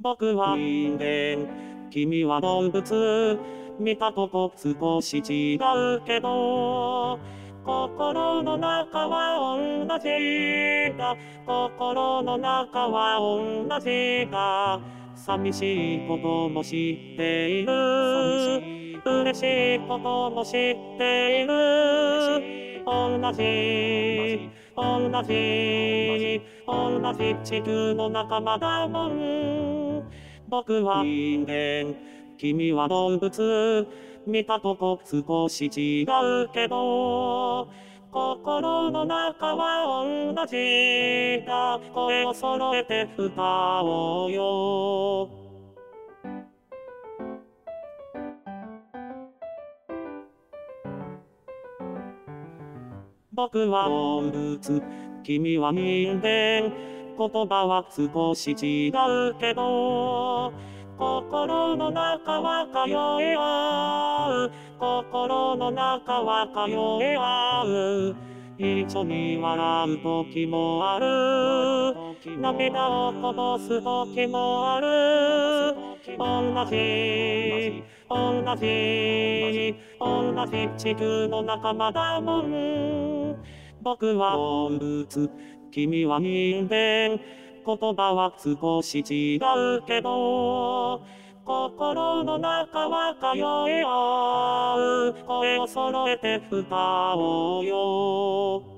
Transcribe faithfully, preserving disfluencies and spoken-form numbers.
僕は人間、君は動物。見たとこ少し違うけど、心の中は同じだ。心の中は同じだ。寂しいことも知っている。嬉しいことも知っている。同じ、同じ、同じ地球の仲間だもん。僕は人間、君は動物。見たとこ少し違うけど、心の中は同じだ。声を揃えて歌おうよ。僕は動物、君は人間。言葉は少し違うけど、心の中は通い合う。心の中は通い合う。一緒に笑う時もある。涙をこぼす時もある。同じ、同じ、同じ地球の仲間だもん。僕は動物、君は人間。言葉は少し違うけど、心の中は通い合う。声を揃えて歌おうよ。